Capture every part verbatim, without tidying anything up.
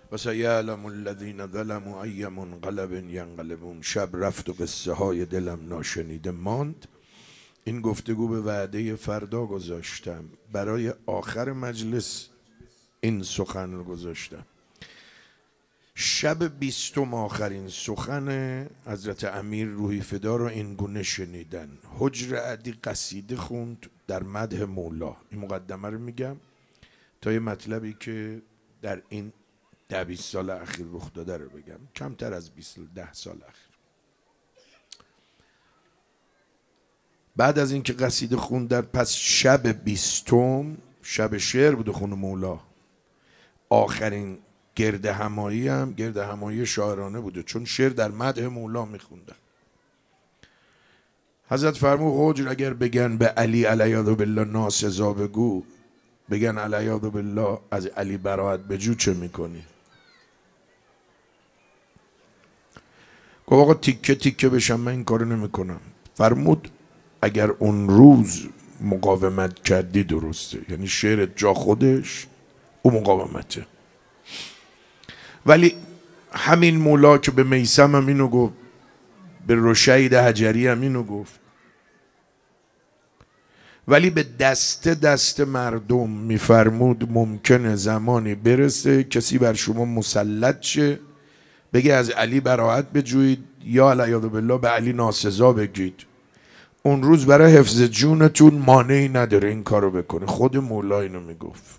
و سیعلم الذین ظلموا ای منقلب ینقلبون. شب رفت و قصه های دلم ناشنیده ماند. این گفتگو به وعده فردا گذاشتم، برای آخر مجلس این سخن رو گذاشتم. شب بیستم آخرین سخن حضرت امیر روحی فدا رو این گونه شنیدن. حجر عدی قصیده خوند در مدح مولا. این مقدمه رو میگم تا یه مطلبی که در این ده بیست سال اخیر رخ داده رو بگم، کمتر از بیست ده سال اخیر. بعد از اینکه قصیده خوند در پس شب بیستم، شب شعر بود خون مولا، آخرین گرد همایی هم گرد همایی شاعرانه بوده، چون شعر در مدح مولا میخوندن. حضرت فرمود حجر اگر بگن به علی علیاذ بالله ناسزا بگو، بگن علیاذ بالله از علی براءت بجو، چه میکنی؟ گفت آقا تیکه تیکه بشم، من این کارو نمیکنم. فرمود اگر اون روز مقاومت کردی درسته، یعنی شعر جا خودش او مقاومته. ولی همین مولا که به میثم هم اینو گفت، به رشید حجری هم اینو گفت، ولی به دست دست مردم میفرمود ممکنه زمانی برسه کسی بر شما مسلط شه بگه از علی براءت بجویید یا علیاذ بالله به علی ناسزا بگید. اون روز برای حفظ جونتون مانعی نداره این کارو بکنه. خود مولا اینو میگفت.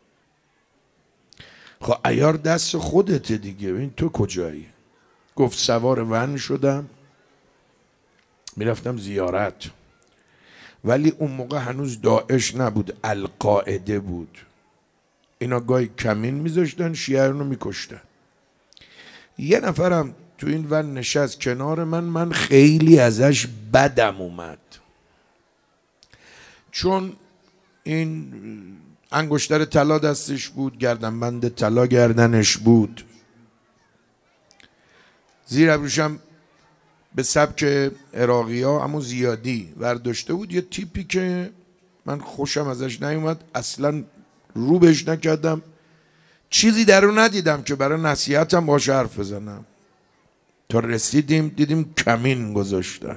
خب عیار دست خودته دیگه، این تو کجایی؟ گفت سوار ون شدم میرفتم زیارت، ولی اون موقع هنوز داعش نبود، القاعده بود. اینا گاهی کمین میذاشتن، شیعه رو میکشتن. یه نفرم تو این ون نشست کنار من، من خیلی ازش بدم اومد، چون این انگشتر طلا دستش بود، گردنبند طلا گردنش بود، زیر ابروشم به سبک عراقی ها اما زیادی ورداشته بود. یه تیپی که من خوشم ازش نیومد، اصلا رو بهش نکردم، چیزی در رو ندیدم که برای نصیحتم باشه حرف بزنم. تا رسیدیم دیدیم کمین گذاشتن،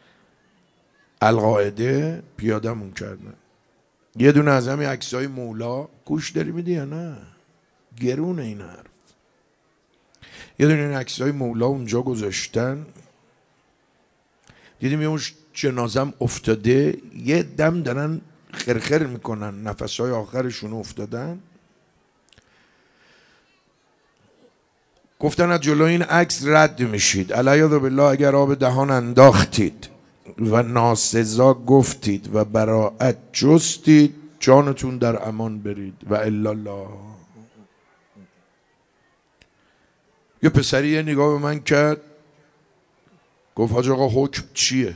القاعده پیادمون کردن. یه دونه از همین عکسای مولا، گوش داری میدی یا نه؟ گرونه این حرف. یه دونه این عکسای مولا اونجا گذاشتن، دیدیم یه اون جنازم افتاده، یه دم دارن خرخر میکنن، نفسهای آخرشون افتادن. گفتن از جلو این عکس رد میشید، علیاذ بالله اگر آب دهان انداختید و ناسزا گفتید و براءت جستید، جانتون در امان برید و الا الله. یه پسری یه نگاه به من کرد، گفت حاج آقا حکم چیه؟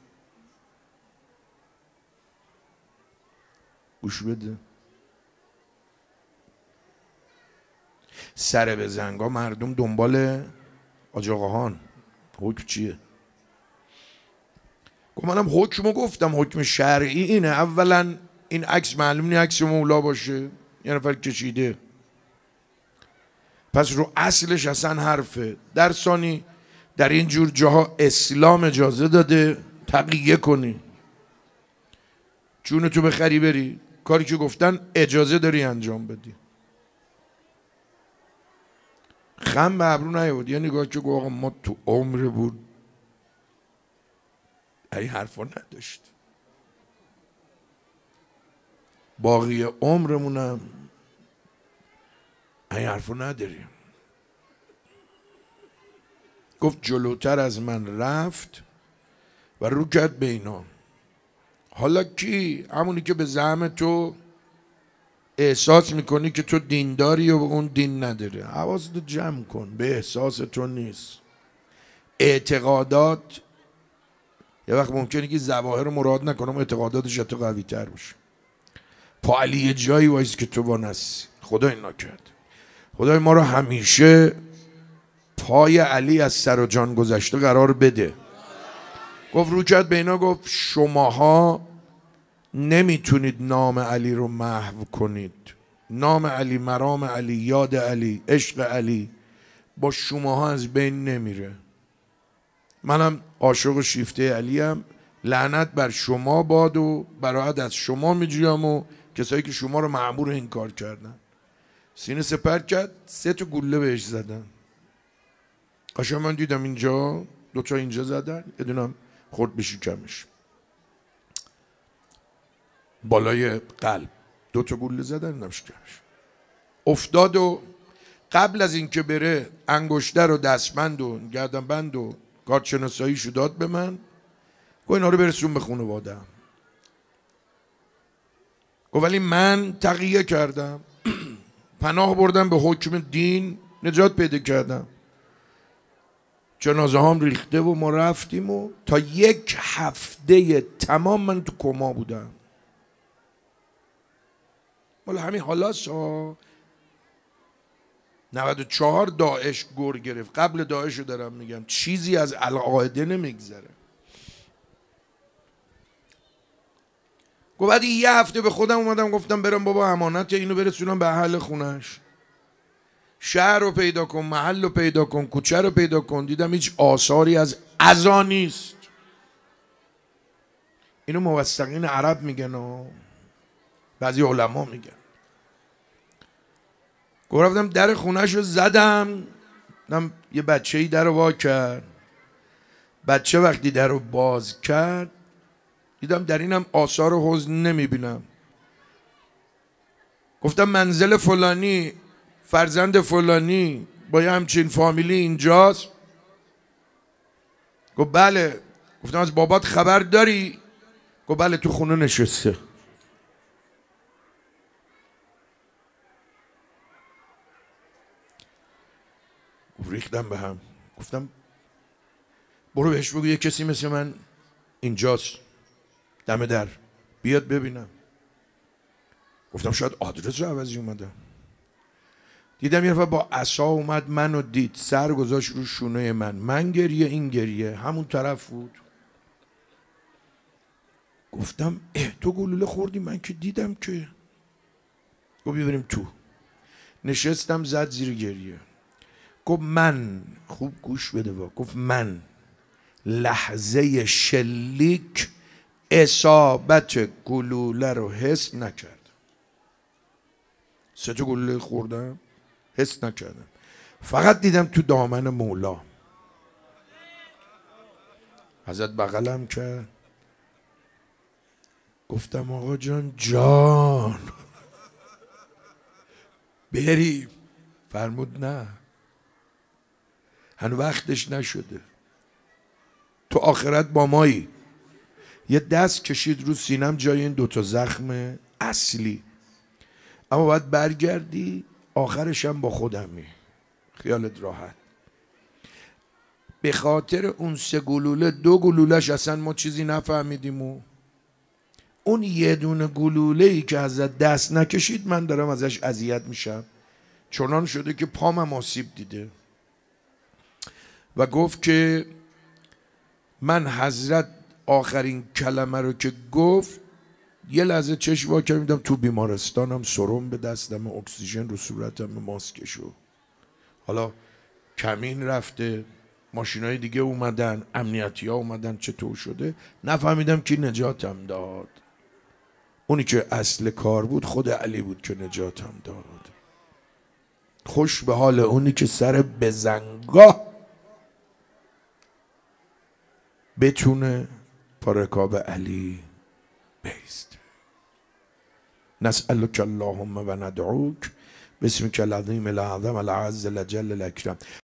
گوش بده. سر به زنگا مردم دنبال حاج آقاهان، حکم چیه؟ گفت منم حکمو گفتم، حکم شرعی اینه. اولا این عکس معلوم نیست عکس مولا باشه، یه نفر کشیده، پس رو اصلش اصلا حرفه. در ثانی در این جور جاها اسلام اجازه داده تقیه کنی، جونتو بخری بری، کاری که گفتن اجازه داری انجام بدی. خم به ابرو نیاد، یه نگاه که گفت آقا ما تو عمر بود این حرفا نداشت، باقی عمرمونم این حرفا نداریم. گفت جلوتر از من رفت و رو کرد به اینا. حالا کی؟ همونی که به زعم تو احساس میکنی که تو دینداری و اون دین نداره. حواست جمع کن، به احساس تو نیست. اعتقادات یه وقت ممکنه که ظواهر رو مراد نکنم، اعتقاداتش حتی قوی تر باشه. پا علی یه جایی وایست که تو با نسی. خدا این نکرد. خدای ما رو همیشه پای علی از سر و جان گذشته قرار بده. گفت رو کرد به اینا، گفت شماها نمیتونید نام علی رو محو کنید. نام علی، مرام علی، یاد علی، عشق علی با شماها از بین نمیره. منم عاشق و شیفته علی ام. لعنت بر شما باد و برایت از شما میجویم و کسایی که شما رو مأمور این کار کردن. سینه سپر کرد، سه تا گوله بهش زدن. قشنگ من دیدم اینجا دوتا اینجا زدن، یه دونم خورد به شکمش بالای قلب، دوتا گوله زدن اینم شکمش افتاد. و قبل از اینکه بره انگشتر و دستبند و گردنبند و کارت شناساییشو داد به من، گفت اینا رو برسون به خانواده‌ام. گفت ولی من تقیه کردم، پناه بردم به حکم دین، نجات پیدا کردم. جنازه هم ریخته و ما رفتیم و تا یک هفته تمام من تو کما بودم. والا همین حالاست ها. نود و چهار داعش گر گرفت. قبل داعش رو دارم میگم، چیزی از القاعده نمیگذره. گفت بعد یه هفته به خودم اومدم گفتم برم بابا امانت اینو برسونم به اهل خونش. شهر رو پیدا کن، محل رو پیدا کن، کوچه رو پیدا کن. دیدم هیچ آثاری از عزا نیست. اینو موثقین عرب میگن و بعضی علما میگن. گفت رفتم در خونش رو زدم، دیدم یه بچه‌ای در رو وا کرد. بچه وقتی در رو باز کرد دیدم در اینم آثار حزن نمیبینم. گفتم منزل فلانی، فرزند فلانی با یه همچین فامیلی اینجاست؟ گفت بله. گفتم از بابات خبر داری؟ گفت بله تو خونه نشسته. ریختم به هم. گفتم برو بهش بگو یه کسی مثل من اینجاست دم در، بیاد ببینم. گفتم شاید آدرس رو عوضی اومدم. دیدم یه نفر با عصا اومد منو دید، سر گذاشت رو شونه من. من گریه این گریه، همون طرف بود. گفتم اه تو گلوله خوردی؟ من که دیدم که. گفت بریم تو. نشستم، زد زیر گریه. گفت من، خوب گوش بده با، گفت من لحظه شلیک اصابت گلوله رو حس نکردم. سه تا گلوله خوردم حس نکردم، فقط دیدم تو دامن مولا. حضرت بغلم کرد. گفتم آقا جان جان بریم. فرمود نه، هنو وقتش نشده، تو آخرت با مایی. یه دست کشید رو سینم جای این دوتا زخم اصلی، اما باید برگردی آخرش هم با خودمی، خیالت راحت. به خاطر اون سه گلوله، دو گلولهش اصلا ما چیزی نفهمیدیم و اون یه دونه گلوله ای که از دست نکشید من دارم ازش اذیت میشم. چنان شده که پامم آسیب دیده. و گفت که من حضرت آخرین کلمه رو که گفت یه لحظه چشم وا کردم، تو بیمارستانم، سرم به دستم، اکسیژن رو صورتم، ماسکشو. حالا کمین رفته، ماشینای دیگه اومدن، امنیتی ها اومدن، چطور شده نفهمیدم کی نجاتم داد. اونی که اصل کار بود خود علی بود که نجاتم داد. خوش به حال اونی که سر بزنگاه بتونه پا رکاب علی بیست. نسألک اللهم و ندعوک باسمک العظیم الاعظم العز الجل الاکرم.